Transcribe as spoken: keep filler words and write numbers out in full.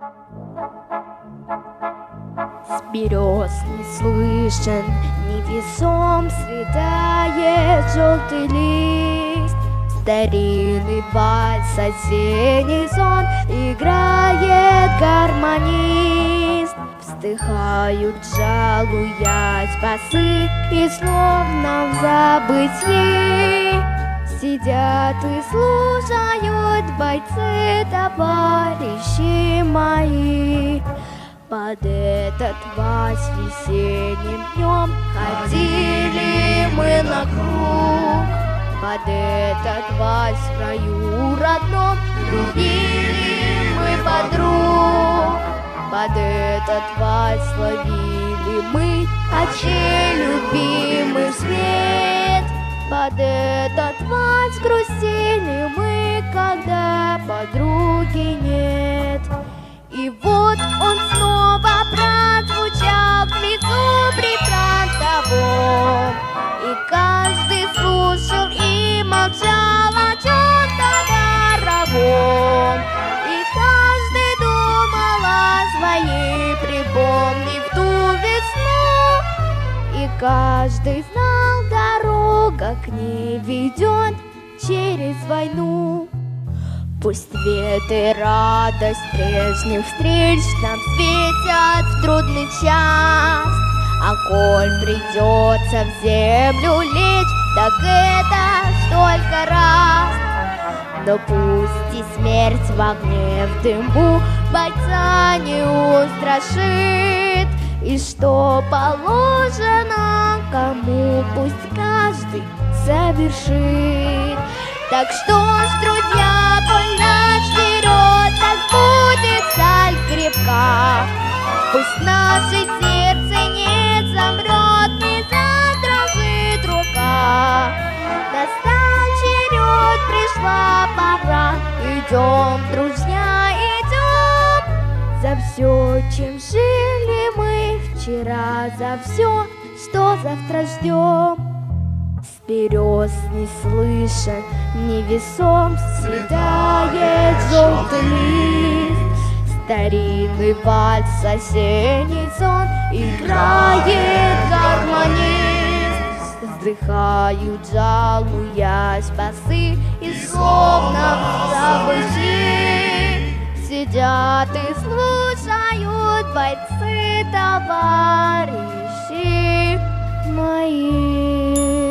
С берез не слышен, невесом светает желтый лист. Старинный вальс, осенний сон, играет гармонист. Вздыхают, жалуясь басы, и словно в забытьи сидят и слушают бойцы, товарищи мои. Под этот вальс весенним днем ходили мы на круг. Под этот вальс в раю родном любили мы подруг. Под этот вальс ловили мы очей любимый свет. Под этот вальс грустили мы, когда подруги нет. И вот он снова прозвучал в лесу прифронтовом, и каждый слушал и молчал о чем-то даровом. И каждый думал о своей, припомнив ту весну. И каждый знал, дорога к ней ведет через войну. Пусть свет и радость прежних встреч нам светят в трудный час, а коль придется в землю лечь, так это ж только раз. Но пусть и смерть в огне, в дыму бойца не устрашит, и что положено кому, пусть каждый совершит. Так что ж, друзья, коль наш вперед, так будет сталь крепка. Пусть наше сердце не замрет, не задрожит рука. Настал черед, пришла пора, идем, друзья, идем. За все, чем жили мы вчера, за все, что завтра ждем. С берез не слышен, невесом седает желтый лист. Старинный вальс, осенний сон, играет гармонист. Вздыхают, жалуясь басы, и словно в забытьи сидят и слушают бойцы, товарищи мои.